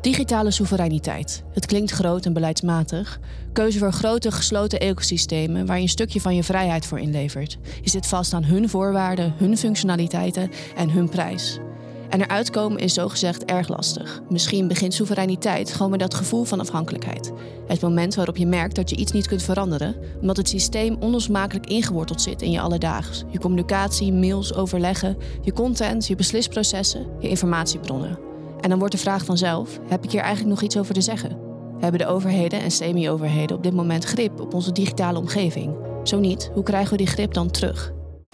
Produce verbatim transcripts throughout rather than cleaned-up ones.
Digitale soevereiniteit. Het klinkt groot en beleidsmatig. Keuze voor grote gesloten ecosystemen waar je een stukje van je vrijheid voor inlevert. Je zit vast aan hun voorwaarden, hun functionaliteiten en hun prijs. En eruit komen is zogezegd erg lastig. Misschien begint soevereiniteit gewoon met dat gevoel van afhankelijkheid. Het moment waarop je merkt dat je iets niet kunt veranderen, omdat het systeem onlosmakelijk ingeworteld zit in je alledaags. Je communicatie, mails, overleggen, je content, je beslisprocessen, je informatiebronnen. En dan wordt de vraag vanzelf, heb ik hier eigenlijk nog iets over te zeggen? Hebben de overheden en semi-overheden op dit moment grip op onze digitale omgeving? Zo niet, hoe krijgen we die grip dan terug?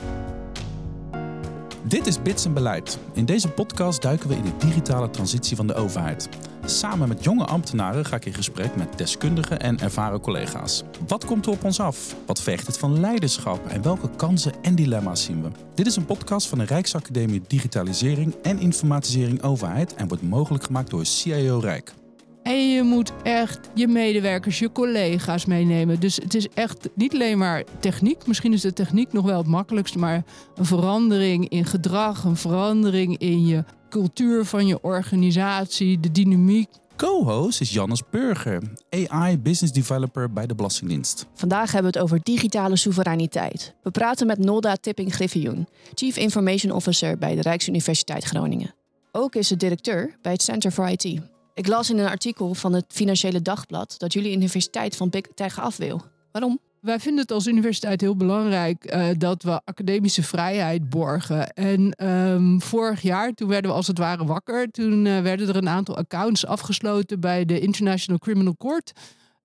Dit is Bits en Beleid. In deze podcast duiken we in de digitale transitie van de overheid. Samen met jonge ambtenaren ga ik in gesprek met deskundigen en ervaren collega's. Wat komt er op ons af? Wat vergt het van leiderschap? En welke kansen en dilemma's zien we? Dit is een podcast van de Rijksacademie Digitalisering en Informatisering Overheid en wordt mogelijk gemaakt door C I O Rijk. En je moet echt je medewerkers, je collega's meenemen. Dus het is echt niet alleen maar techniek. Misschien is de techniek nog wel het makkelijkste, maar een verandering in gedrag, een verandering in je cultuur van je organisatie, de dynamiek. Co-host is Jannes Burger, A I Business Developer bij de Belastingdienst. Vandaag hebben we het over digitale soevereiniteit. We praten met Nolda Tipping-Griffioen, Chief Information Officer bij de Rijksuniversiteit Groningen. Ook is ze directeur bij het Center for I T. Ik las in een artikel van het Financiële Dagblad dat jullie universiteit van Big Tech af wil. Waarom? Wij vinden het als universiteit heel belangrijk uh, dat we academische vrijheid borgen. En um, vorig jaar, toen werden we als het ware wakker. Toen uh, werden er een aantal accounts afgesloten bij de International Criminal Court.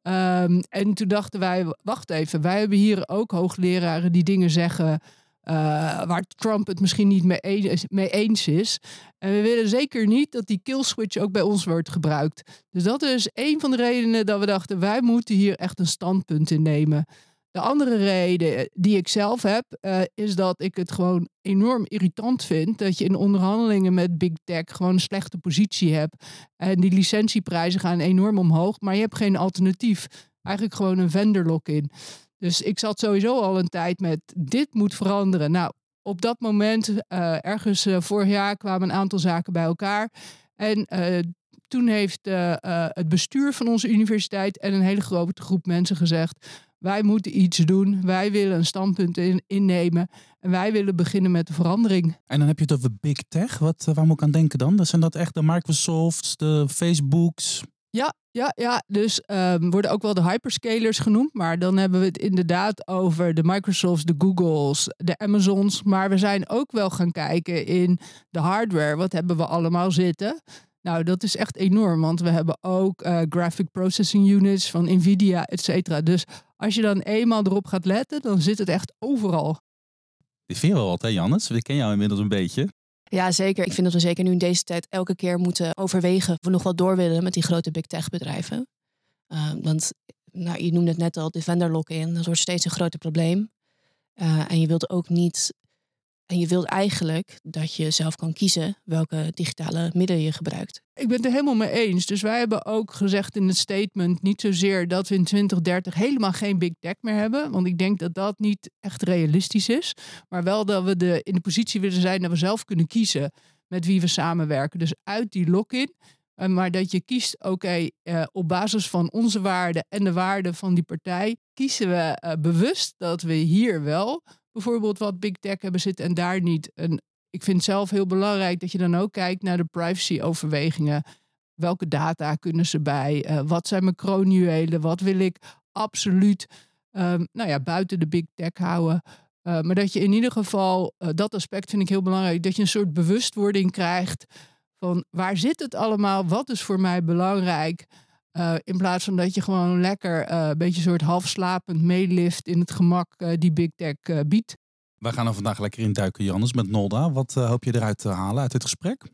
Um, en toen dachten wij, wacht even, wij hebben hier ook hoogleraren die dingen zeggen Uh, waar Trump het misschien niet mee, een, mee eens is. En we willen zeker niet dat die kill switch ook bij ons wordt gebruikt. Dus dat is een van de redenen dat we dachten, wij moeten hier echt een standpunt in nemen. De andere reden die ik zelf heb, uh, is dat ik het gewoon enorm irritant vind dat je in onderhandelingen met Big Tech gewoon een slechte positie hebt. En die licentieprijzen gaan enorm omhoog, maar je hebt geen alternatief. Eigenlijk gewoon een vendor lock-in. Dus ik zat sowieso al een tijd met dit moet veranderen. Nou, op dat moment, uh, ergens uh, vorig jaar kwamen een aantal zaken bij elkaar. En uh, toen heeft uh, uh, het bestuur van onze universiteit en een hele grote groep mensen gezegd, wij moeten iets doen. Wij willen een standpunt in, innemen. En wij willen beginnen met de verandering. En dan heb je het over Big Tech. Wat, waar moet ik aan denken dan? Dat zijn dat echt de Microsofts, de Facebooks? Ja, ja, ja, dus um, worden ook wel de hyperscalers genoemd. Maar dan hebben we het inderdaad over de Microsofts, de Googles, de Amazons. Maar we zijn ook wel gaan kijken in de hardware. Wat hebben we allemaal zitten? Nou, dat is echt enorm. Want we hebben ook uh, graphic processing units van Nvidia, et cetera. Dus als je dan eenmaal erop gaat letten, dan zit het echt overal. Die vind je wel wat, hè Jannes? Ik ken jou inmiddels een beetje. Ja, zeker. Ik vind dat we zeker nu in deze tijd elke keer moeten overwegen of we nog wel door willen met die grote big tech bedrijven. Uh, want nou, je noemde het net al, de vendor lock-in, dat wordt steeds een groter probleem. Uh, en je wilt ook niet, en je wilt eigenlijk dat je zelf kan kiezen welke digitale middelen je gebruikt. Ik ben het er helemaal mee eens. Dus wij hebben ook gezegd in het statement niet zozeer dat we in twintig dertig helemaal geen big tech meer hebben. Want ik denk dat dat niet echt realistisch is. Maar wel dat we de, in de positie willen zijn dat we zelf kunnen kiezen met wie we samenwerken. Dus uit die lock-in. Uh, maar dat je kiest, oké, okay, uh, op basis van onze waarden en de waarden van die partij kiezen we uh, bewust dat we hier wel bijvoorbeeld wat big tech hebben zitten en daar niet. En ik vind het zelf heel belangrijk dat je dan ook kijkt naar de privacy-overwegingen. Welke data kunnen ze bij? Uh, wat zijn mijn kroonjuwelen? Wat wil ik absoluut um, nou ja, buiten de big tech houden? Uh, maar dat je in ieder geval, uh, dat aspect vind ik heel belangrijk, dat je een soort bewustwording krijgt van waar zit het allemaal? Wat is voor mij belangrijk? Uh, in plaats van dat je gewoon lekker uh, een beetje soort half slapend meelift in het gemak uh, die big tech uh, biedt. Wij gaan er vandaag lekker in duiken, Jannes, met Nolda. Wat uh, hoop je eruit te halen uit dit gesprek?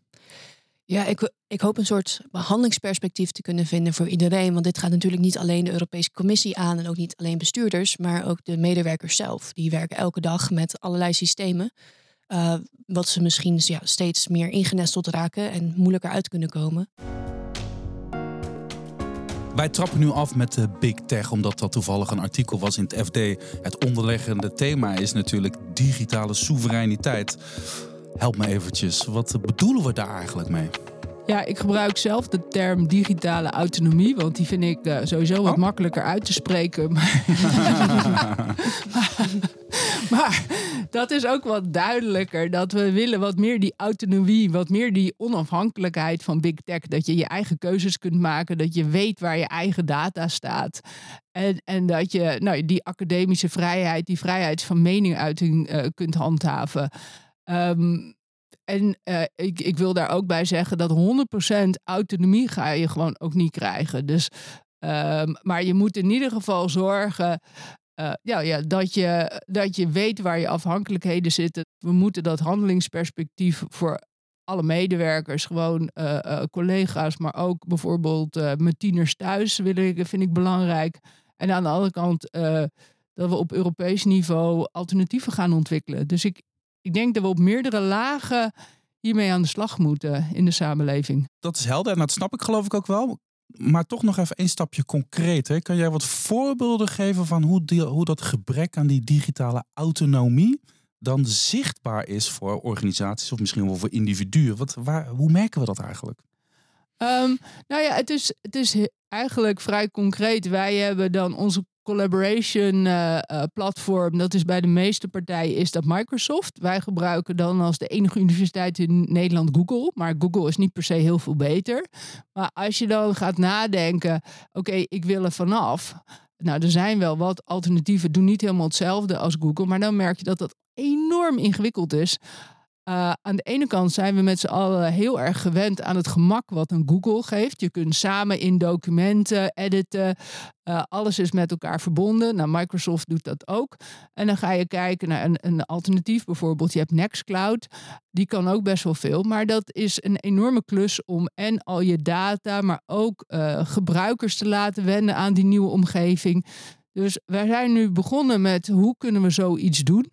Ja, ik, ik hoop een soort behandelingsperspectief te kunnen vinden voor iedereen. Want dit gaat natuurlijk niet alleen de Europese Commissie aan en ook niet alleen bestuurders, maar ook de medewerkers zelf. Die werken elke dag met allerlei systemen. Uh, wat ze misschien ja, steeds meer ingenesteld raken en moeilijker uit kunnen komen. Wij trappen nu af met de Big Tech, omdat dat toevallig een artikel was in het F D. Het onderliggende thema is natuurlijk digitale soevereiniteit. Help me eventjes, wat bedoelen we daar eigenlijk mee? Ja, ik gebruik zelf de term digitale autonomie, want die vind ik uh, sowieso wat oh. makkelijker uit te spreken. Maar, maar, maar dat is ook wat duidelijker, dat we willen wat meer die autonomie, wat meer die onafhankelijkheid van Big Tech. Dat je je eigen keuzes kunt maken, dat je weet waar je eigen data staat. En, en dat je nou, die academische vrijheid, die vrijheid van meninguiting uh, kunt handhaven. Um, En uh, ik, ik wil daar ook bij zeggen dat honderd procent autonomie ga je gewoon ook niet krijgen. Dus, um, maar je moet in ieder geval zorgen uh, ja, ja, dat, je, dat je weet waar je afhankelijkheden zitten. We moeten dat handelingsperspectief voor alle medewerkers, gewoon uh, uh, collega's, maar ook bijvoorbeeld uh, mijn tieners thuis wil ik, vind ik belangrijk. En aan de andere kant uh, dat we op Europees niveau alternatieven gaan ontwikkelen. Dus ik Ik denk dat we op meerdere lagen hiermee aan de slag moeten in de samenleving. Dat is helder en dat snap ik geloof ik ook wel. Maar toch nog even één stapje concreter. Kan jij wat voorbeelden geven van hoe, die, hoe dat gebrek aan die digitale autonomie dan zichtbaar is voor organisaties of misschien wel voor individuen? Wat, waar, hoe merken we dat eigenlijk? Um, nou ja, het is, het is eigenlijk vrij concreet. Wij hebben dan onze collaboration uh, uh, platform, dat is bij de meeste partijen, is dat Microsoft. Wij gebruiken dan als de enige universiteit in Nederland Google, maar Google is niet per se heel veel beter. Maar als je dan gaat nadenken, oké, okay, ik wil er vanaf. Nou, er zijn wel wat alternatieven, doen niet helemaal hetzelfde als Google, maar dan merk je dat dat enorm ingewikkeld is. Uh, aan de ene kant zijn we met z'n allen heel erg gewend aan het gemak wat een Google geeft. Je kunt samen in documenten editen. Uh, alles is met elkaar verbonden. Nou, Microsoft doet dat ook. En dan ga je kijken naar een, een alternatief. Bijvoorbeeld, je hebt Nextcloud. Die kan ook best wel veel. Maar dat is een enorme klus om en al je data, maar ook uh, gebruikers te laten wennen aan die nieuwe omgeving. Dus wij zijn nu begonnen met hoe kunnen we zoiets doen.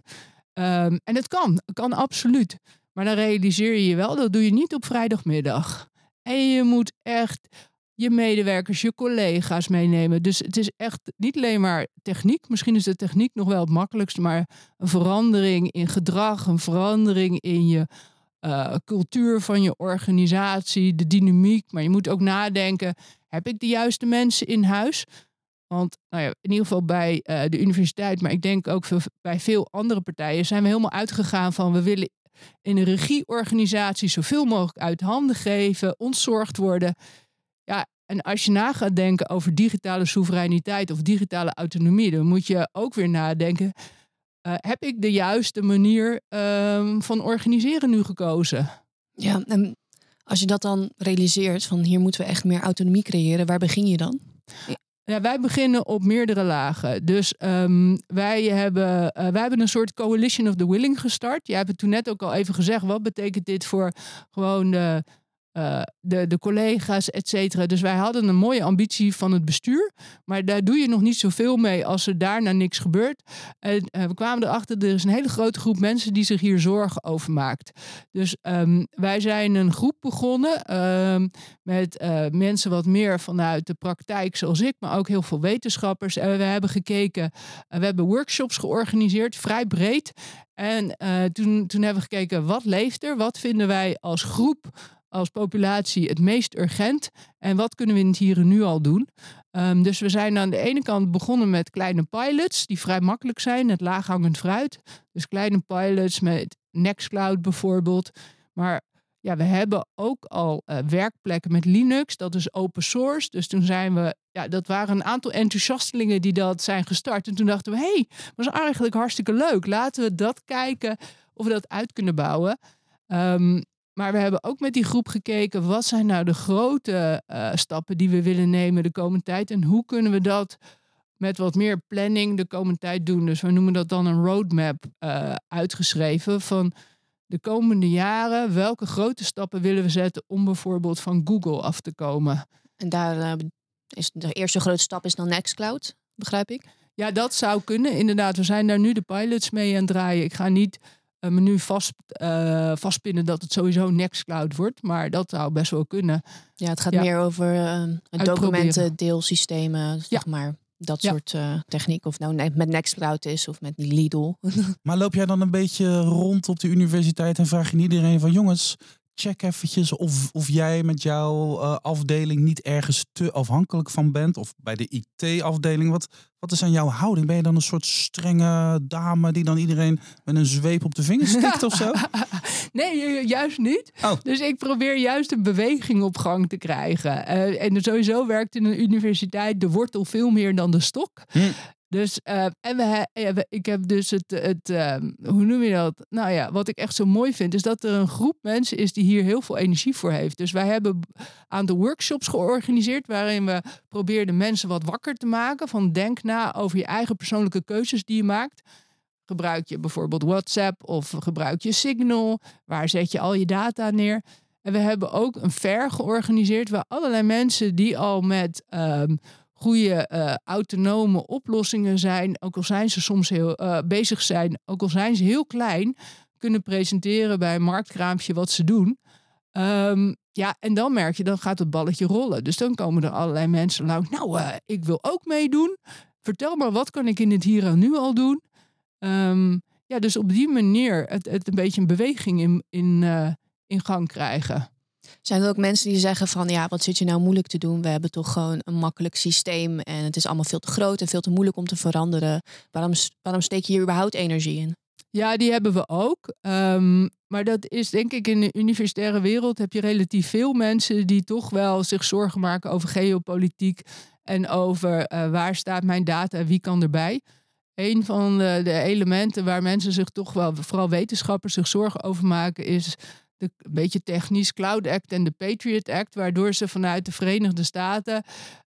Um, en het kan, het kan absoluut. Maar dan realiseer je je wel, dat doe je niet op vrijdagmiddag. En je moet echt je medewerkers, je collega's meenemen. Dus het is echt niet alleen maar techniek. Misschien is de techniek nog wel het makkelijkste, maar een verandering in gedrag, een verandering in je uh, cultuur van je organisatie, de dynamiek. Maar je moet ook nadenken, heb ik de juiste mensen in huis? Want nou ja, in ieder geval bij uh, de universiteit, maar ik denk ook veel, bij veel andere partijen, zijn we helemaal uitgegaan van we willen in een regieorganisatie zoveel mogelijk uit handen geven, ontzorgd worden. Ja, en als je na gaat denken over digitale soevereiniteit of digitale autonomie, dan moet je ook weer nadenken, uh, heb ik de juiste manier uh, van organiseren nu gekozen? Ja, en als je dat dan realiseert, van hier moeten we echt meer autonomie creëren, waar begin je dan? Ja, wij beginnen op meerdere lagen. Dus um, wij, hebben, uh, wij hebben een soort coalition of the willing gestart. Jij hebt het toen net ook al even gezegd. Wat betekent dit voor gewoon de, uh, de, de collega's, et cetera. Dus wij hadden een mooie ambitie van het bestuur. Maar daar doe je nog niet zoveel mee als er daarna niks gebeurt. En uh, we kwamen erachter, er is een hele grote groep mensen die zich hier zorgen over maakt. Dus um, wij zijn een groep begonnen um, met uh, mensen wat meer vanuit de praktijk zoals ik, maar ook heel veel wetenschappers. En we hebben gekeken, uh, we hebben workshops georganiseerd, vrij breed. En uh, toen, toen hebben we gekeken, wat leeft er? Wat vinden wij als groep, als populatie het meest urgent? En wat kunnen we in het hier en nu al doen? Um, dus we zijn aan de ene kant begonnen met kleine pilots, die vrij makkelijk zijn, het laaghangend fruit. Dus kleine pilots met Nextcloud bijvoorbeeld. Maar ja, we hebben ook al uh, werkplekken met Linux, dat is open source. Dus toen zijn we, ja, dat waren een aantal enthousiastelingen die dat zijn gestart. En toen dachten we, hé, hey, dat was eigenlijk hartstikke leuk. Laten we dat kijken of we dat uit kunnen bouwen. Um, maar we hebben ook met die groep gekeken, wat zijn nou de grote uh, stappen die we willen nemen de komende tijd? En hoe kunnen we dat met wat meer planning de komende tijd doen? Dus we noemen dat dan een roadmap uh, uitgeschreven van de komende jaren. Welke grote stappen willen we zetten om bijvoorbeeld van Google af te komen? En daar uh, is de eerste grote stap is dan Nextcloud, begrijp ik? Ja, dat zou kunnen. Inderdaad, we zijn daar nu de pilots mee aan het draaien. Ik ga niet uh, me nu vast, uh, vastpinnen dat het sowieso Nextcloud wordt, maar dat zou best wel kunnen. Ja, het gaat ja. meer over uh, documenten, deelsystemen, zeg ja. maar. Dat ja. soort uh, techniek, of nou met Nextcloud is of met Lidl. Maar loop jij dan een beetje rond op de universiteit en vraag je iedereen van jongens, check eventjes of, of jij met jouw uh, afdeling niet ergens te afhankelijk van bent. Of bij de I T-afdeling. Wat, wat is aan jouw houding? Ben je dan een soort strenge dame die dan iedereen met een zweep op de vingers stikt of zo? Nee, juist niet. Oh. Dus ik probeer juist een beweging op gang te krijgen. Uh, en sowieso werkt in een universiteit de wortel veel meer dan de stok. Hm. Dus, uh, en we, he, ik heb dus het, het uh, hoe noem je dat? Nou ja, wat ik echt zo mooi vind, is dat er een groep mensen is die hier heel veel energie voor heeft. Dus wij hebben een aantal workshops georganiseerd, waarin we probeerden mensen wat wakker te maken. Van denk na over je eigen persoonlijke keuzes die je maakt. Gebruik je bijvoorbeeld WhatsApp of gebruik je Signal? Waar zet je al je data neer? En we hebben ook een fair georganiseerd, waar allerlei mensen die al met Um, goede uh, autonome oplossingen zijn, ook al zijn ze soms heel uh, bezig zijn, ook al zijn ze heel klein, kunnen presenteren bij een marktkraampje wat ze doen. Um, ja, en dan merk je, dan gaat het balletje rollen. Dus dan komen er allerlei mensen langs. Nou, uh, ik wil ook meedoen. Vertel maar, wat kan ik in het hier en nu al doen? Um, ja, dus op die manier het, het een beetje een beweging in, in, uh, in gang krijgen. Zijn er ook mensen die zeggen van ja, wat zit je nou moeilijk te doen? We hebben toch gewoon een makkelijk systeem en het is allemaal veel te groot en veel te moeilijk om te veranderen. Waarom, waarom steek je hier überhaupt energie in? Ja, die hebben we ook. Um, maar dat is denk ik in de universitaire wereld heb je relatief veel mensen die toch wel zich zorgen maken over geopolitiek en over uh, waar staat mijn data en wie kan erbij. Een van de, de elementen waar mensen zich toch wel, vooral wetenschappers, zich zorgen over maken is de een beetje technisch Cloud Act en de Patriot Act, waardoor ze vanuit de Verenigde Staten,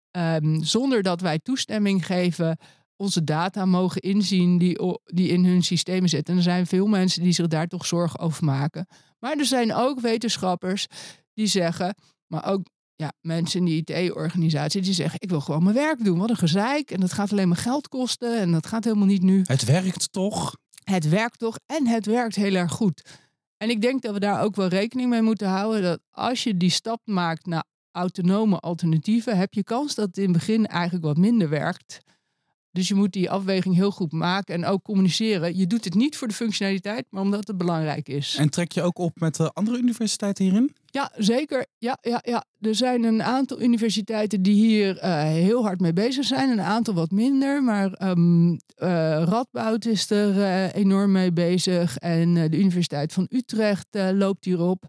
um, zonder dat wij toestemming geven, onze data mogen inzien die, die in hun systemen zitten. En er zijn veel mensen die zich daar toch zorgen over maken. Maar er zijn ook wetenschappers die zeggen, maar ook ja, mensen in die I T-organisatie die zeggen, ik wil gewoon mijn werk doen. Wat een gezeik. En dat gaat alleen maar geld kosten en dat gaat helemaal niet nu. Het werkt toch? Het werkt toch en het werkt heel erg goed. En ik denk dat we daar ook wel rekening mee moeten houden, dat als je die stap maakt naar autonome alternatieven, heb je kans dat het in het begin eigenlijk wat minder werkt. Dus je moet die afweging heel goed maken en ook communiceren. Je doet het niet voor de functionaliteit, maar omdat het belangrijk is. En trek je ook op met de andere universiteiten hierin? Ja, zeker. Ja, ja, ja. Er zijn een aantal universiteiten die hier uh, heel hard mee bezig zijn. Een aantal wat minder. Maar um, uh, Radboud is er uh, enorm mee bezig. En uh, de Universiteit van Utrecht uh, loopt hierop.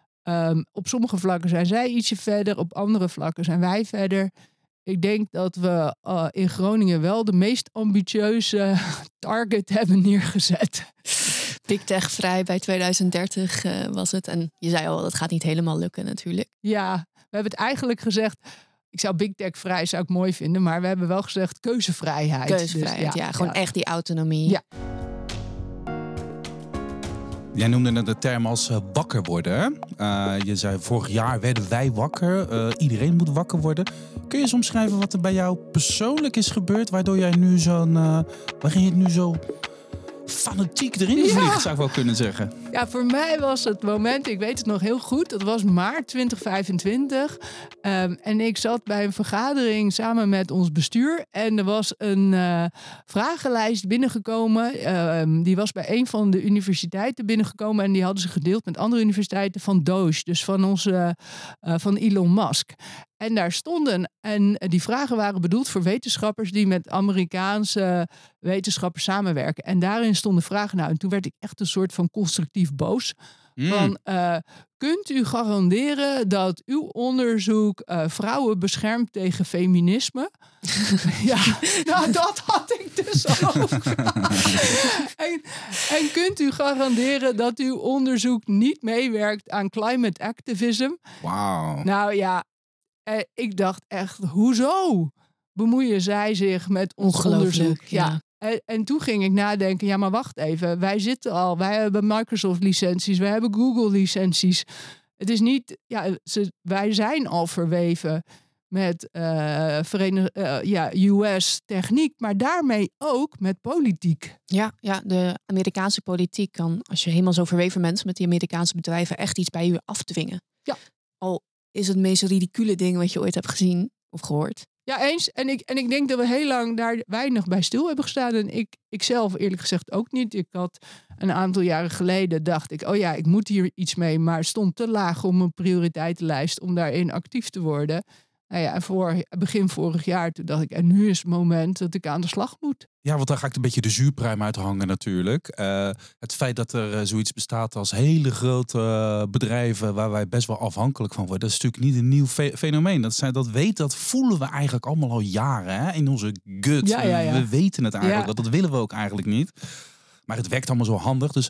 Um, op sommige vlakken zijn zij ietsje verder. Op andere vlakken zijn wij verder. Ik denk dat we uh, in Groningen wel de meest ambitieuze target hebben neergezet. Big Tech vrij bij tweeduizend dertig uh, was het. En je zei al, dat gaat niet helemaal lukken natuurlijk. Ja, we hebben het eigenlijk gezegd. Ik zou Big Tech vrij zou ik mooi vinden. Maar we hebben wel gezegd keuzevrijheid. Keuzevrijheid, dus, ja, ja. Gewoon ja. echt die autonomie. Ja. Jij noemde het de term als uh, wakker worden. Uh, je zei vorig jaar werden wij wakker. Uh, iedereen moet wakker worden. Kun je eens omschrijven wat er bij jou persoonlijk is gebeurd, waardoor jij nu zo'n, uh, waarin je het nu zo fanatiek erin ja. vliegt, zou ik wel kunnen zeggen. Ja, voor mij was het moment, ik weet het nog heel goed, dat was maart twintig vijfentwintig. Um, en ik zat bij een vergadering samen met ons bestuur. En er was een uh, vragenlijst binnengekomen. Uh, die was bij een van de universiteiten binnengekomen. En die hadden ze gedeeld met andere universiteiten van Doge. Dus van, onze, uh, van Elon Musk. En daar stonden, en die vragen waren bedoeld voor wetenschappers die met Amerikaanse wetenschappers samenwerken. En daarin stonden vragen, nou, en toen werd ik echt een soort van constructief boos. Mm. Van, uh, kunt u garanderen dat uw onderzoek uh, vrouwen beschermt tegen feminisme? Ja, nou dat had ik dus ook. en, en kunt u garanderen dat uw onderzoek niet meewerkt aan climate activism? Wauw. Nou ja, eh, ik dacht echt, hoezo bemoeien zij zich met ons onderzoek? Ja. ja. En, en toen ging ik nadenken, ja maar wacht even, wij zitten al, wij hebben Microsoft licenties, wij hebben Google licenties. Het is niet, ja, ze, wij zijn al verweven met uh, Verenig, uh, ja, U S techniek, maar daarmee ook met politiek. Ja, ja, de Amerikaanse politiek kan, als je helemaal zo verweven bent met die Amerikaanse bedrijven, echt iets bij u afdwingen. Ja. Al is het meest ridicule ding wat je ooit hebt gezien of gehoord. Ja, eens. En ik, en ik denk dat we heel lang daar weinig bij stil hebben gestaan. En ik, ik zelf eerlijk gezegd ook niet. Ik had een aantal jaren geleden dacht ik, oh ja, ik moet hier iets mee. Maar het stond te laag op mijn prioriteitenlijst om daarin actief te worden. Nou ja, en voor, begin vorig jaar toen dacht ik, en nu is het moment dat ik aan de slag moet. Ja, want daar ga ik een beetje de zuurpruim uit hangen natuurlijk. Uh, het feit dat er uh, zoiets bestaat als hele grote uh, bedrijven waar wij best wel afhankelijk van worden, dat is natuurlijk niet een nieuw fe- fenomeen. Dat, zijn, dat weet, dat voelen we eigenlijk allemaal al jaren hè? In onze gut. Ja, ja, ja. We, we weten het eigenlijk, Ja. dat, dat willen we ook eigenlijk niet. Maar het werkt allemaal zo handig, dus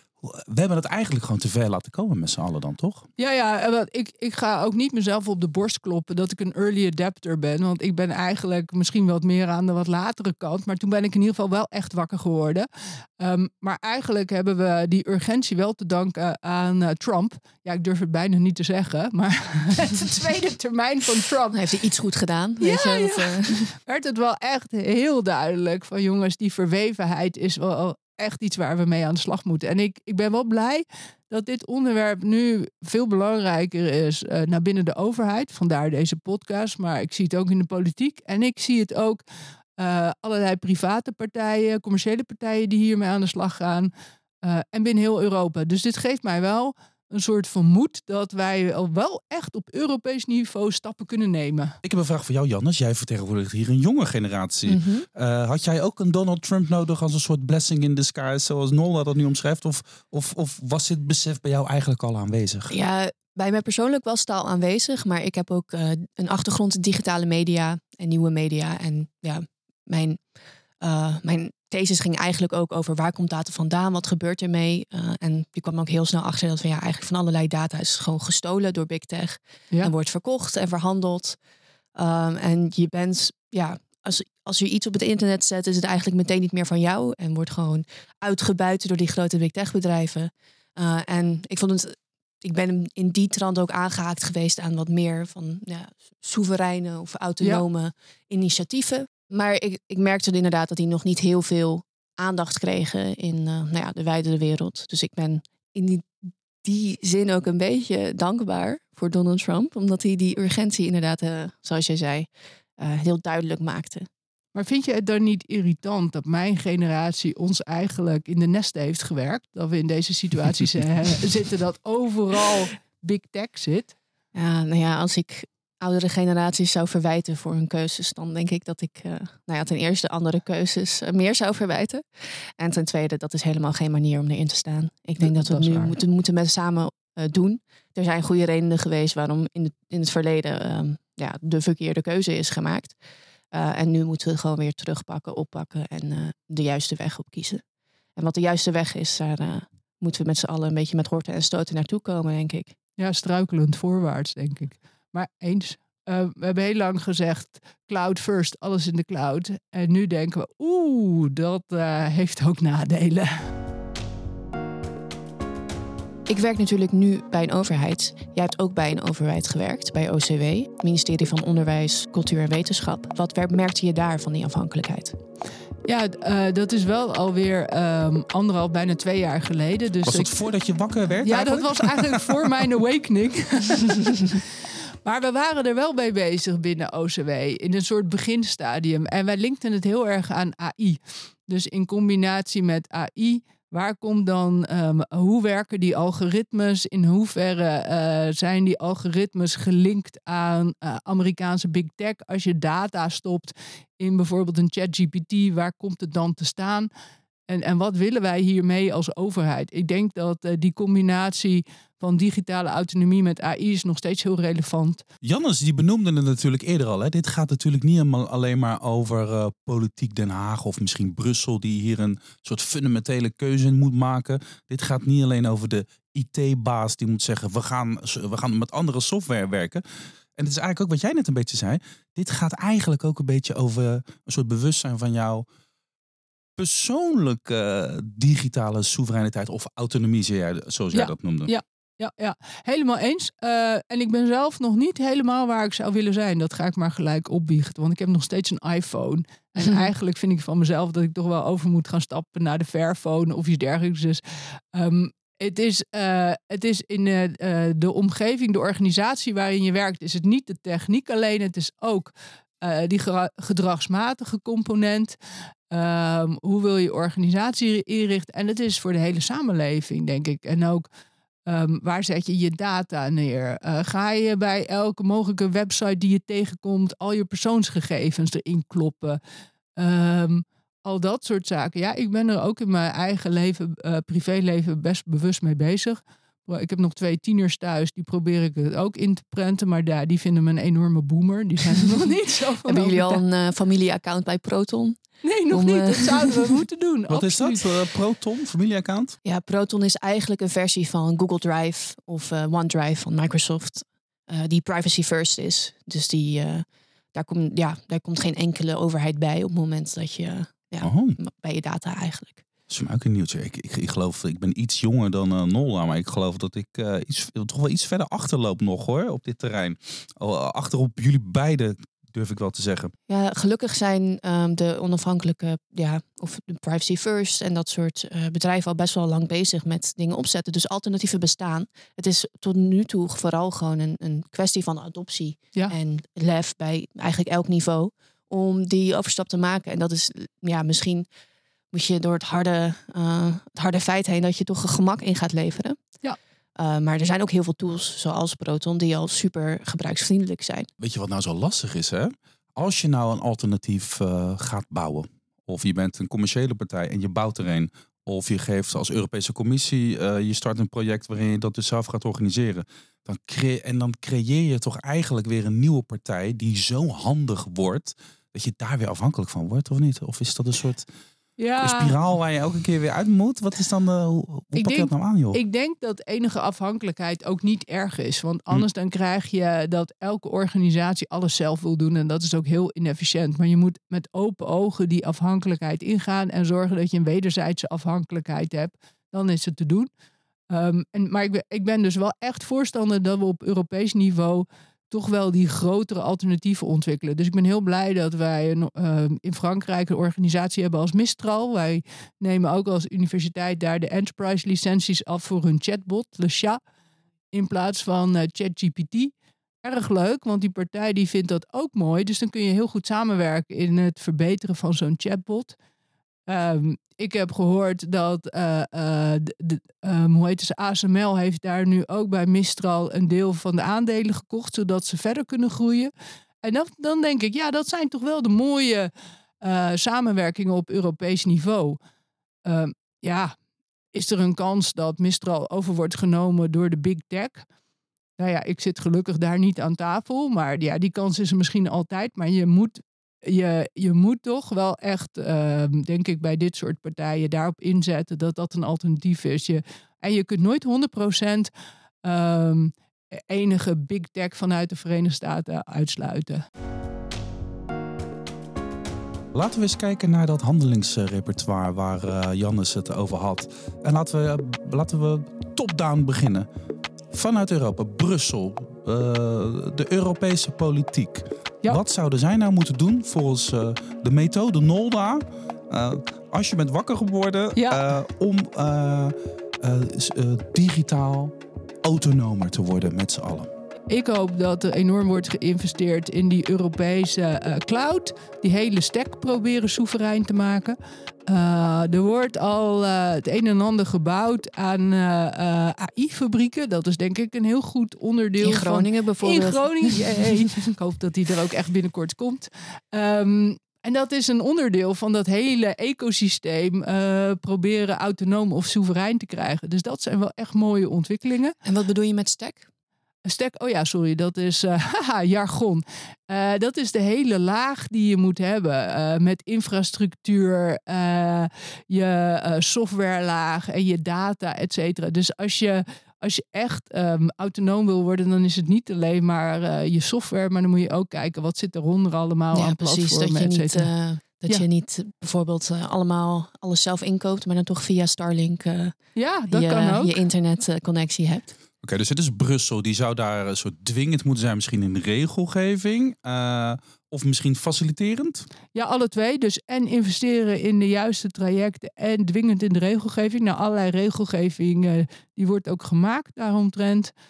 we hebben het eigenlijk gewoon te ver laten komen met z'n allen dan, toch? Ja, ja, ik, ik ga ook niet mezelf op de borst kloppen dat ik een early adapter ben. Want ik ben eigenlijk misschien wat meer aan de wat latere kant. Maar toen ben ik in ieder geval wel echt wakker geworden. Um, maar eigenlijk hebben we die urgentie wel te danken aan uh, Trump. Ja, ik durf het bijna niet te zeggen. Maar de tweede termijn van Trump. Heeft hij iets goed gedaan? Weet Ja, je, dat, ja. uh... werd het wel echt heel duidelijk van jongens, die verwevenheid is wel echt iets waar we mee aan de slag moeten. En ik, ik ben wel blij dat dit onderwerp nu veel belangrijker is uh, naar binnen de overheid. Vandaar deze podcast. Maar ik zie het ook in de politiek. En ik zie het ook uh, allerlei private partijen, commerciële partijen die hiermee aan de slag gaan. Uh, en binnen heel Europa. Dus dit geeft mij wel een soort van moed dat wij al wel echt op Europees niveau stappen kunnen nemen. Ik heb een vraag voor jou, Jannes. Jij vertegenwoordigt hier een jonge generatie. Mm-hmm. Uh, had jij ook een Donald Trump nodig als een soort blessing in disguise, zoals Nolda dat nu omschrijft? Of, of, of was dit besef bij jou eigenlijk al aanwezig? Ja, bij mij persoonlijk was het al aanwezig, maar ik heb ook uh, een achtergrond in digitale media en nieuwe media. En ja, mijn, uh, mijn thesis ging eigenlijk ook over waar komt data vandaan, wat gebeurt ermee. Uh, en die kwam ook heel snel achter dat we ja, eigenlijk van allerlei data is gewoon gestolen door Big Tech. Ja. En wordt verkocht en verhandeld. Um, en je bent, ja, als, als je iets op het internet zet, is het eigenlijk meteen niet meer van jou. En wordt gewoon uitgebuit door die grote Big Tech bedrijven. Uh, en ik vond het, ik ben in die trant ook aangehaakt geweest aan wat meer van ja, soevereine of autonome ja. initiatieven. Maar ik, ik merkte inderdaad dat die nog niet heel veel aandacht kregen in uh, nou ja, de wijdere wereld. Dus ik ben in die, die zin ook een beetje dankbaar voor Donald Trump. Omdat hij die urgentie inderdaad, uh, zoals jij zei, uh, heel duidelijk maakte. Maar vind je het dan niet irritant dat mijn generatie ons eigenlijk in de nesten heeft gewerkt? Dat we in deze situaties zitten dat overal Big Tech zit? Ja, nou ja, als ik oudere generaties zou verwijten voor hun keuzes, dan denk ik dat ik uh, nou ja, ten eerste andere keuzes uh, meer zou verwijten. En ten tweede, dat is helemaal geen manier om erin te staan. Ik denk dat, dat we het nu moeten, moeten met samen uh, doen. Er zijn goede redenen geweest waarom in, de, in het verleden um, ja, de verkeerde keuze is gemaakt. Uh, en nu moeten we het gewoon weer terugpakken, oppakken en uh, de juiste weg opkiezen. En wat de juiste weg is, daar uh, moeten we met z'n allen een beetje met horten en stoten naartoe komen, denk ik. Ja, struikelend voorwaarts, denk ik. Maar eens, uh, we hebben heel lang gezegd, cloud first, alles in de cloud. En nu denken we, oeh, dat uh, heeft ook nadelen. Ik werk natuurlijk nu bij een overheid. Jij hebt ook bij een overheid gewerkt, bij O C W, het ministerie van Onderwijs, Cultuur en Wetenschap. Wat merkte je daar van die afhankelijkheid? Ja, uh, dat is wel alweer um, anderhalf, bijna twee jaar geleden. Dus was dat ik... voordat je wakker werd? Ja, eigenlijk? dat was eigenlijk voor mijn awakening. Maar we waren er wel mee bezig binnen O C W, in een soort beginstadium. En wij linkten het heel erg aan A I. Dus in combinatie met A I, waar komt dan, um, hoe werken die algoritmes? In hoeverre uh, zijn die algoritmes gelinkt aan uh, Amerikaanse big tech? Als je data stopt in bijvoorbeeld een ChatGPT, waar komt het dan te staan? En, en wat willen wij hiermee als overheid? Ik denk dat uh, die combinatie van digitale autonomie met A I is nog steeds heel relevant. Jannes, die benoemde het natuurlijk eerder al. Hè? Dit gaat natuurlijk niet alleen maar over uh, politiek Den Haag of misschien Brussel, die hier een soort fundamentele keuze in moet maken. Dit gaat niet alleen over de I T-baas die moet zeggen, we gaan, we gaan met andere software werken. En het is eigenlijk ook wat jij net een beetje zei. Dit gaat eigenlijk ook een beetje over een soort bewustzijn van jou. Persoonlijke uh, digitale soevereiniteit of autonomie, zoals jij ja, dat noemde. Ja, ja, ja. Helemaal eens. Uh, en ik ben zelf nog niet helemaal waar ik zou willen zijn. Dat ga ik maar gelijk opbiechten. Want ik heb nog steeds een iPhone. En hm. eigenlijk vind ik van mezelf dat ik toch wel over moet gaan stappen naar de Fairphone of iets dergelijks. Dus um, het is, uh, het is in uh, uh, de omgeving, de organisatie waarin je werkt, is het niet de techniek alleen. Het is ook uh, die gra- gedragsmatige component. Um, hoe wil je organisatie inrichten? En het is voor de hele samenleving, denk ik. En ook, um, waar zet je je data neer? Uh, ga je bij elke mogelijke website die je tegenkomt al je persoonsgegevens erin kloppen? Um, al dat soort zaken. Ja, ik ben er ook in mijn eigen leven, uh, privéleven best bewust mee bezig. Ik heb nog twee tieners thuis, die probeer ik het ook in te prenten. Maar ja, die vinden me een enorme boomer. Die zijn er nog niet zo van. Hebben jullie al een uh, familieaccount bij Proton? Nee, nog Om, niet. Uh... Dat zouden we moeten doen. Wat Absoluut. Is dat? Uh, Proton, familieaccount? Ja, Proton is eigenlijk een versie van Google Drive of uh, OneDrive van Microsoft. Uh, die privacy first is. Dus die, uh, daar, kom, ja, daar komt geen enkele overheid bij op het moment dat je ja, oh. bij je data eigenlijk. Dat is voor mij ook een nieuwtje. Ik, ik, ik geloof, ik ben iets jonger dan uh, Nolda, maar ik geloof dat ik uh, iets, toch wel iets verder achterloop nog hoor, op dit terrein. Oh, achterop jullie beiden, durf ik wel te zeggen. Ja, gelukkig zijn um, de onafhankelijke, ja, of de privacy first en dat soort uh, bedrijven al best wel lang bezig met dingen opzetten. Dus alternatieven bestaan. Het is tot nu toe vooral gewoon een, een kwestie van adoptie ja. en lef bij eigenlijk elk niveau om die overstap te maken. En dat is, ja, misschien moet je door het harde, uh, het harde feit heen dat je toch een gemak in gaat leveren. Ja. Uh, maar er zijn ook heel veel tools, zoals Proton, die al super gebruiksvriendelijk zijn. Weet je wat nou zo lastig is, hè? Als je nou een alternatief uh, gaat bouwen, of je bent een commerciële partij en je bouwt er een, of je geeft als Europese Commissie, uh, je start een project waarin je dat dus zelf gaat organiseren. Dan cre- en dan creëer je toch eigenlijk weer een nieuwe partij die zo handig wordt, dat je daar weer afhankelijk van wordt, of niet? Of is dat een soort... Ja. Een spiraal waar je elke keer weer uit moet? Wat is dan de, hoe hoe pak je dat nou aan, joh? Ik denk dat enige afhankelijkheid ook niet erg is. Want anders hm. dan krijg je dat elke organisatie alles zelf wil doen. En dat is ook heel inefficiënt. Maar je moet met open ogen die afhankelijkheid ingaan en zorgen dat je een wederzijdse afhankelijkheid hebt. Dan is het te doen. Um, en, maar ik ben, ik ben dus wel echt voorstander dat we op Europees niveau toch wel die grotere alternatieven ontwikkelen. Dus ik ben heel blij dat wij een, uh, in Frankrijk een organisatie hebben als Mistral. Wij nemen ook als universiteit daar de enterprise licenties af voor hun chatbot, Le Chat, in plaats van uh, ChatGPT. Erg leuk, want die partij die vindt dat ook mooi. Dus dan kun je heel goed samenwerken in het verbeteren van zo'n chatbot. Um, ik heb gehoord dat uh, uh, de, de, um, hoe heet het, A S M L heeft daar nu ook bij Mistral een deel van de aandelen gekocht, zodat ze verder kunnen groeien. En dan, dan denk ik, ja, dat zijn toch wel de mooie uh, samenwerkingen op Europees niveau. Um, ja, is er een kans dat Mistral over wordt genomen door de big tech? Nou ja, ik zit gelukkig daar niet aan tafel, maar ja, die kans is er misschien altijd. Maar je moet Je, je moet toch wel echt, uh, denk ik, bij dit soort partijen daarop inzetten dat dat een alternatief is. Je, en je kunt nooit honderd procent um, enige big tech vanuit de Verenigde Staten uitsluiten. Laten we eens kijken naar dat handelingsrepertoire waar uh, Jannes het over had. En laten we, uh, laten we top-down beginnen. Vanuit Europa, Brussel, uh, de Europese politiek. Ja. Wat zouden zij nou moeten doen volgens uh, de methode Nolda, uh, als je bent wakker geworden, ja. uh, om uh, uh, uh, digitaal autonomer te worden met z'n allen? Ik hoop dat er enorm wordt geïnvesteerd in die Europese uh, cloud. Die hele stack proberen soeverein te maken. Uh, er wordt al uh, het een en ander gebouwd aan uh, uh, A I-fabrieken. Dat is denk ik een heel goed onderdeel. In Groningen van, bijvoorbeeld. In Groningen, jee. Ik hoop dat die er ook echt binnenkort komt. Um, en dat is een onderdeel van dat hele ecosysteem uh, proberen autonoom of soeverein te krijgen. Dus dat zijn wel echt mooie ontwikkelingen. En wat bedoel je met stack? Stack, oh ja, sorry, dat is uh, haha, jargon. Uh, dat is de hele laag die je moet hebben. Uh, met infrastructuur, uh, je uh, softwarelaag en je data, et cetera. Dus als je, als je echt um, autonoom wil worden, dan is het niet alleen maar uh, je software, maar dan moet je ook kijken wat zit eronder allemaal ja, aan precies, platformen, dat je et cetera. Niet, uh, dat ja. je niet bijvoorbeeld uh, allemaal alles zelf inkoopt, maar dan toch via Starlink uh, ja, dat je, kan ook. je internetconnectie hebt. Oké, okay, dus het is Brussel. Die zou daar een soort dwingend moeten zijn, misschien in de regelgeving. Uh, of misschien faciliterend? Ja, alle twee. Dus en investeren in de juiste trajecten en dwingend in de regelgeving. Nou, allerlei regelgeving, uh, die wordt ook gemaakt daaromtrent.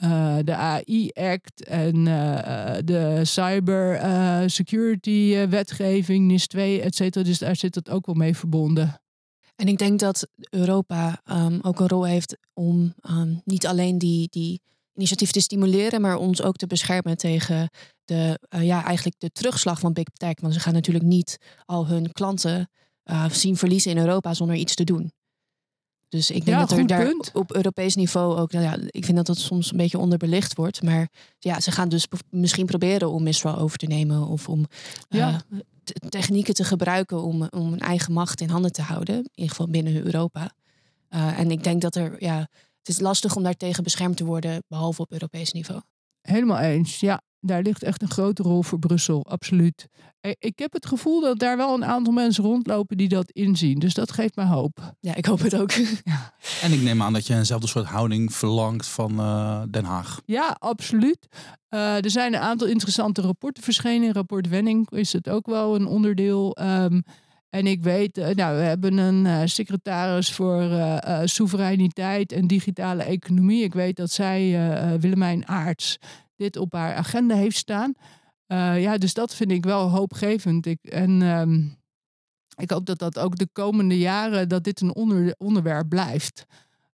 uh, de A I-act en uh, de cyber uh, security uh, wetgeving, N I S twee, et cetera. Dus daar zit het ook wel mee verbonden. En ik denk dat Europa um, ook een rol heeft om um, niet alleen die, die initiatieven te stimuleren, maar ons ook te beschermen tegen de, uh, ja, eigenlijk de terugslag van Big Tech. Want ze gaan natuurlijk niet al hun klanten uh, zien verliezen in Europa zonder iets te doen. Dus ik denk ja, dat er daar punt. op Europees niveau ook, nou ja, ik vind dat dat soms een beetje onderbelicht wordt. Maar ja, ze gaan dus misschien proberen om Mistral over te nemen of om ja. uh, t- technieken te gebruiken om, om hun eigen macht in handen te houden. In ieder geval binnen Europa. Uh, en ik denk dat er, ja, het is lastig om daartegen beschermd te worden, behalve op Europees niveau. Helemaal eens, ja. Daar ligt echt een grote rol voor Brussel, absoluut. Ik heb het gevoel dat daar wel een aantal mensen rondlopen die dat inzien. Dus dat geeft me hoop. Ja, ik hoop het ook. Ja. En ik neem aan dat je eenzelfde soort houding verlangt van uh, Den Haag. Ja, absoluut. Uh, er zijn een aantal interessante rapporten verschenen. In rapport Wenning is het ook wel een onderdeel. Um, en ik weet, uh, nou, we hebben een uh, secretaris voor uh, uh, soevereiniteit en digitale economie. Ik weet dat zij, uh, Willemijn Aarts, dit op haar agenda heeft staan. Uh, ja, dus dat vind ik wel hoopgevend. Ik, en um, ik hoop dat dat ook de komende jaren, dat dit een onder, onderwerp blijft.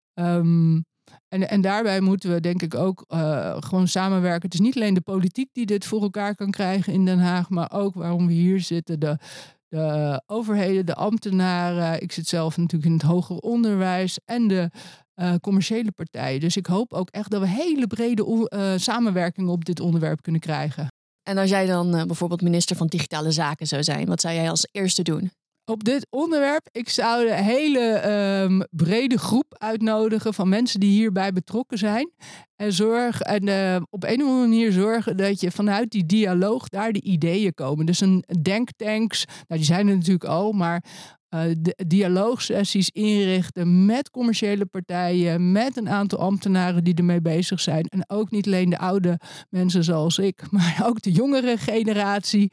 Um, en, en daarbij moeten we denk ik ook uh, gewoon samenwerken. Het is niet alleen de politiek die dit voor elkaar kan krijgen in Den Haag, maar ook waarom we hier zitten, de, de overheden, de ambtenaren. Ik zit zelf natuurlijk in het hoger onderwijs en de Uh, commerciële partijen. Dus ik hoop ook echt dat we hele brede uh, samenwerking op dit onderwerp kunnen krijgen. En als jij dan uh, bijvoorbeeld minister van Digitale Zaken zou zijn, wat zou jij als eerste doen? Op dit onderwerp, ik zou de hele um, brede groep uitnodigen van mensen die hierbij betrokken zijn. En zorg en uh, op een of andere manier zorgen dat je vanuit die dialoog daar de ideeën komen. Dus een denktanks, nou die zijn er natuurlijk al, maar Uh, de dialoogsessies inrichten met commerciële partijen, met een aantal ambtenaren die ermee bezig zijn. En ook niet alleen de oude mensen zoals ik, maar ook de jongere generatie.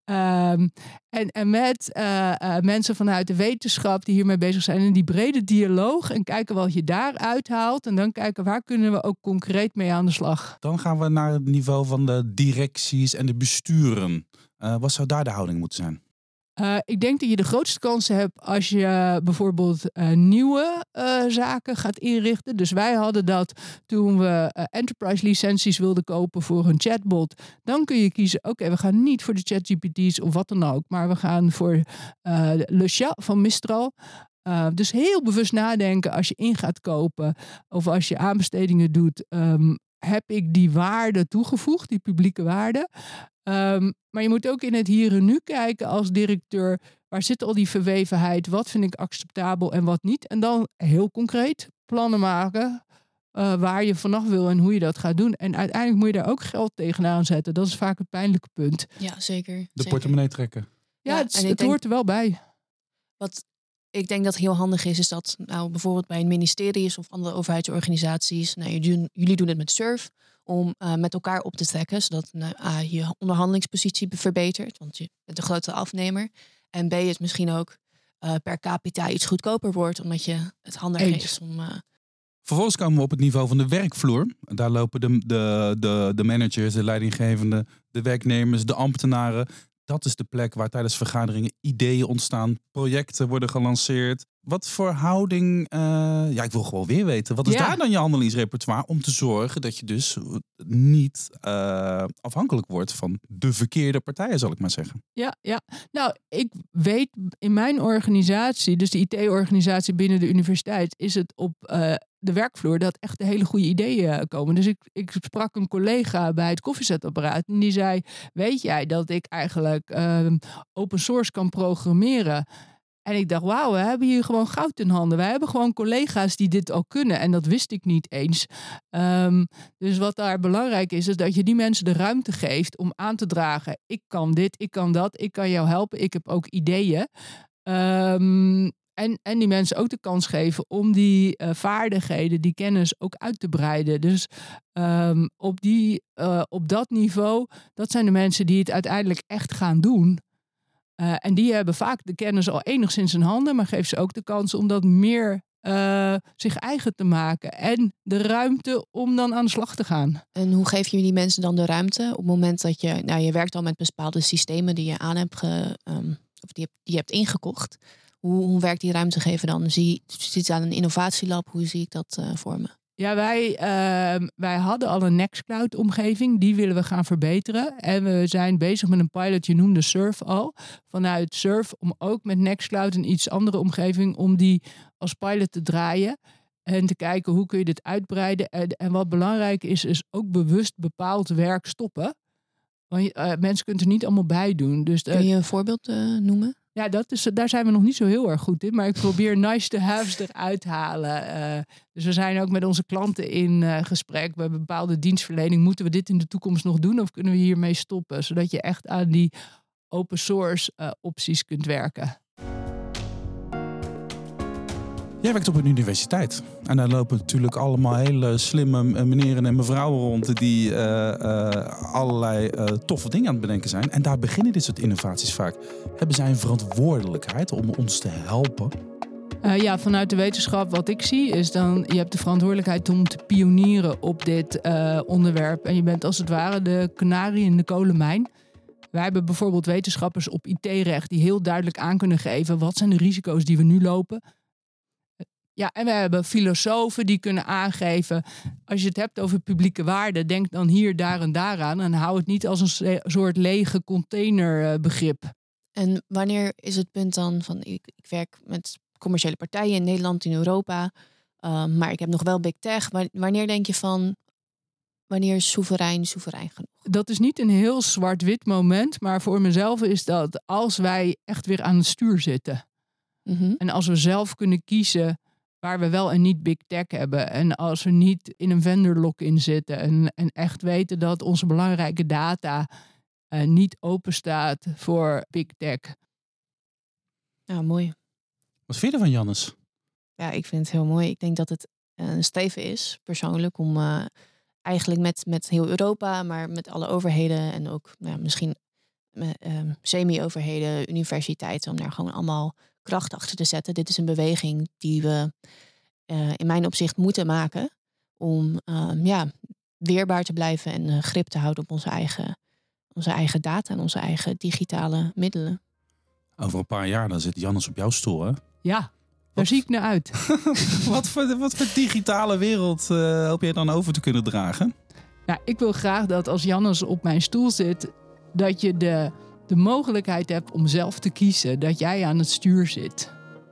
Um, en, en met uh, uh, mensen vanuit de wetenschap die hiermee bezig zijn. En die brede dialoog en kijken wat je daaruit haalt. En dan kijken waar kunnen we ook concreet mee aan de slag. Dan gaan we naar het niveau van de directies en de besturen. Uh, wat zou daar de houding moeten zijn? Uh, ik denk dat je de grootste kansen hebt als je uh, bijvoorbeeld uh, nieuwe uh, zaken gaat inrichten. Dus wij hadden dat toen we uh, enterprise licenties wilden kopen voor een chatbot. Dan kun je kiezen, oké, okay, we gaan niet voor de ChatGPT's of wat dan ook. Maar we gaan voor uh, Le Chat van Mistral. Uh, dus heel bewust nadenken als je in gaat kopen of als je aanbestedingen doet. Um, heb ik die waarde toegevoegd, die publieke waarde? Um, maar je moet ook in het hier en nu kijken als directeur. Waar zit al die verwevenheid? Wat vind ik acceptabel en wat niet? En dan heel concreet plannen maken uh, waar je vanaf wil en hoe je dat gaat doen. En uiteindelijk moet je daar ook geld tegenaan zetten. Dat is vaak het pijnlijke punt. Ja, zeker. De zeker. portemonnee trekken. Ja, ja het, en het denk, hoort er wel bij. Wat ik denk dat heel handig is, is dat nou bijvoorbeeld bij een ministerie of andere overheidsorganisaties, nou, jullie, jullie doen het met SURF, om uh, met elkaar op te trekken, zodat nou, A, je onderhandelingspositie verbetert, want je bent een grote afnemer. En B, het misschien ook uh, per capita iets goedkoper wordt, omdat je het handiger Eens. is om... Uh... Vervolgens komen we op het niveau van de werkvloer. Daar lopen de, de, de, de managers, de leidinggevenden, de werknemers, de ambtenaren. Dat is de plek waar tijdens vergaderingen ideeën ontstaan, projecten worden gelanceerd. Wat voor houding, uh, ja, ik wil gewoon weer weten. Wat is ja. daar dan je handelingsrepertoire om te zorgen dat je dus niet uh, afhankelijk wordt van de verkeerde partijen, zal ik maar zeggen. Ja, ja. Nou, ik weet in mijn organisatie, dus de I T-organisatie binnen de universiteit, is het op uh, de werkvloer dat echt de hele goede ideeën komen. Dus ik, ik sprak een collega bij het koffiezetapparaat en die zei, weet jij dat ik eigenlijk uh, open source kan programmeren? En ik dacht, wauw, we hebben hier gewoon goud in handen. Wij hebben gewoon collega's die dit al kunnen. En dat wist ik niet eens. Um, dus wat daar belangrijk is, is dat je die mensen de ruimte geeft om aan te dragen. Ik kan dit, ik kan dat, ik kan jou helpen. Ik heb ook ideeën. Um, en, en die mensen ook de kans geven om die uh, vaardigheden, die kennis ook uit te breiden. Dus um, op, die, uh, op dat niveau, dat zijn de mensen die het uiteindelijk echt gaan doen. Uh, en die hebben vaak de kennis al enigszins in handen, maar geven ze ook de kans om dat meer uh, zich eigen te maken. En de ruimte om dan aan de slag te gaan. En hoe geef je die mensen dan de ruimte op het moment dat je... Nou, je werkt al met bepaalde systemen die je aan hebt, ge, um, of die, die je hebt ingekocht. Hoe, hoe werkt die ruimte geven dan? Zie, zit je aan een innovatielab? Hoe zie ik dat uh, voor me? Ja, wij, uh, wij hadden al een Nextcloud-omgeving. Die willen we gaan verbeteren. En we zijn bezig met een pilot, je noemde Surf al. Vanuit Surf om ook met Nextcloud een iets andere omgeving... om die als pilot te draaien. En te kijken hoe kun je dit uitbreiden. En, en wat belangrijk is, is ook bewust bepaald werk stoppen. Want uh, mensen kunnen er niet allemaal bij doen. Dus, uh, kun je een voorbeeld uh, noemen? Ja, dat is, daar zijn we nog niet zo heel erg goed in. Maar ik probeer nice to have's eruit te halen. Uh, dus we zijn ook met onze klanten in uh, gesprek. Bij bepaalde dienstverlening. Moeten we dit in de toekomst nog doen? Of kunnen we hiermee stoppen? Zodat je echt aan die open source uh, opties kunt werken. Jij werkt op een universiteit. En daar lopen natuurlijk allemaal hele slimme meneren en mevrouwen rond... die uh, uh, allerlei uh, toffe dingen aan het bedenken zijn. En daar beginnen dit soort innovaties vaak. Hebben zij een verantwoordelijkheid om ons te helpen? Uh, ja, vanuit de wetenschap wat ik zie is dan... je hebt de verantwoordelijkheid om te pionieren op dit uh, onderwerp. En je bent als het ware de kanarie in de kolenmijn. Wij hebben bijvoorbeeld wetenschappers op I T-recht... die heel duidelijk aan kunnen geven... wat zijn de risico's die we nu lopen... Ja, en we hebben filosofen die kunnen aangeven... als je het hebt over publieke waarden... denk dan hier, daar en daaraan... en hou het niet als een soort lege containerbegrip. En wanneer is het punt dan van... ik, ik werk met commerciële partijen in Nederland, in Europa... Uh, maar ik heb nog wel big tech. Wanneer denk je van... wanneer is soeverein, soeverein genoeg? Dat is niet een heel zwart-wit moment... maar voor mezelf is dat als wij echt weer aan het stuur zitten... Mm-hmm. En als we zelf kunnen kiezen... waar we wel en niet big tech hebben. En als we niet in een vendor lock-in zitten. En, en echt weten dat onze belangrijke data uh, niet open staat voor big tech. Nou, mooi. Wat vind je ervan, Jannes? Ja, ik vind het heel mooi. Ik denk dat het een streven is, persoonlijk, om uh, eigenlijk met, met heel Europa, maar met alle overheden en ook nou, misschien uh, semi-overheden, universiteiten, om daar gewoon allemaal kracht achter te zetten. Dit is een beweging die we uh, in mijn opzicht moeten maken om uh, ja, weerbaar te blijven en uh, grip te houden op onze eigen, onze eigen data en onze eigen digitale middelen. Over een paar jaar dan zit Jannes op jouw stoel, hè? Ja, daar wat? zie ik naar uit. wat, voor, wat voor digitale wereld uh, hoop jij dan over te kunnen dragen? Nou, ik wil graag dat als Jannes op mijn stoel zit, dat je de de mogelijkheid hebt om zelf te kiezen. Dat jij aan het stuur zit.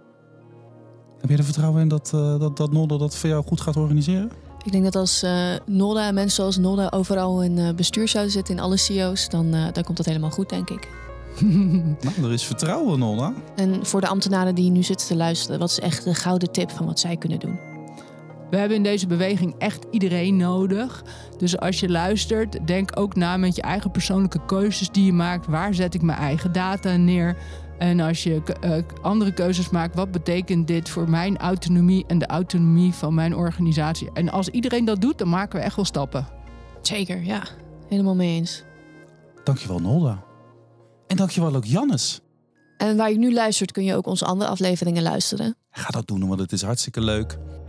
Heb je er vertrouwen in dat, uh, dat, dat Nolda dat voor jou goed gaat organiseren? Ik denk dat als uh, Nolda, mensen zoals Nolda overal in uh, bestuur zouden zitten, in alle C E O's, dan, uh, dan komt dat helemaal goed, denk ik. Nou, er is vertrouwen, Nolda. En voor de ambtenaren die nu zitten te luisteren, wat is echt de gouden tip van wat zij kunnen doen? We hebben in deze beweging echt iedereen nodig. Dus als je luistert, denk ook na met je eigen persoonlijke keuzes die je maakt. Waar zet ik mijn eigen data neer? En als je uh, andere keuzes maakt, wat betekent dit voor mijn autonomie en de autonomie van mijn organisatie? En als iedereen dat doet, dan maken we echt wel stappen. Zeker, ja. Helemaal mee eens. Dankjewel, Nolda. En dankjewel ook Jannes. En waar je nu luistert, kun je ook onze andere afleveringen luisteren. Ga dat doen, want het is hartstikke leuk.